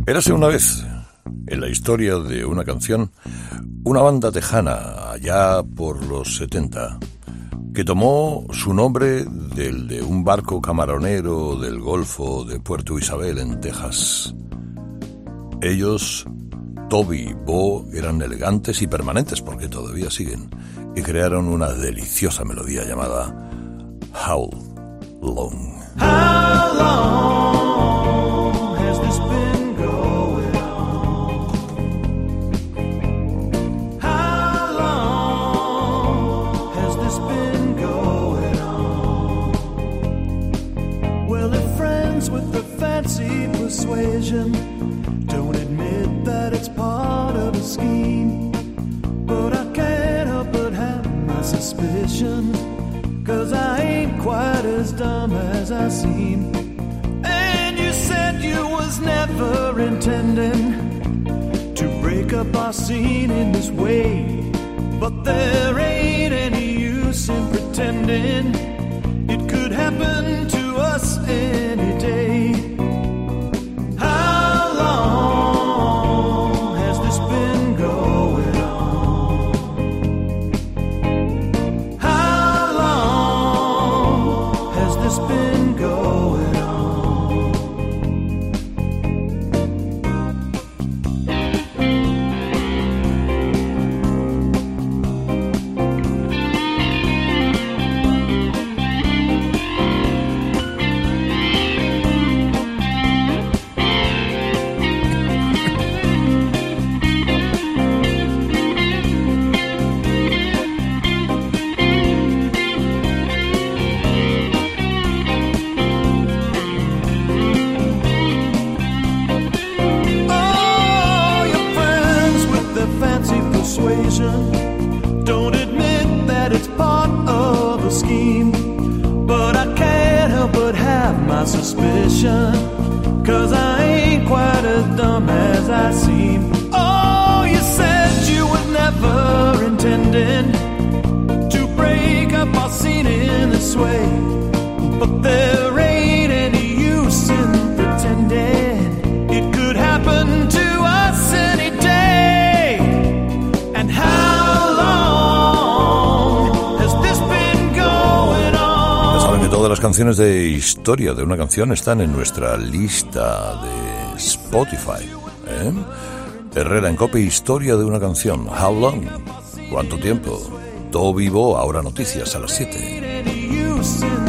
Érase una vez, en la historia de una canción, una banda tejana, allá por los 70, que tomó su nombre del de un barco camaronero del Golfo de Puerto Isabel, en Texas. Ellos, Toby y Bo, eran elegantes y permanentes, porque todavía siguen, y crearon una deliciosa melodía llamada How Long. How long has this been going on? How long has this been going on? Well, if friends with the fancy persuasion don't admit that it's part of a scheme, but I can't help but have my suspicion, 'cause I ain't quite as dumb as I seem. And you said you was never intending to break up our scene in this way, but there ain't any use in pretending it could happen to us any day. How long has this been going on? How long has this been going on? Don't admit that it's part of a scheme, but I can't help but have my suspicion, 'cause I ain't quite as dumb as I seem. Oh, you said you were never intending to break up our scene in this way, but there ain't any use in pretending it could happen to us any day. And how long has this been going on? Ya saben que todas las canciones de historia de una canción están en nuestra lista de Spotify, Herrera en Cope, historia de una canción. How long? ¿Cuánto tiempo? Todo vivo, ahora noticias a las 7.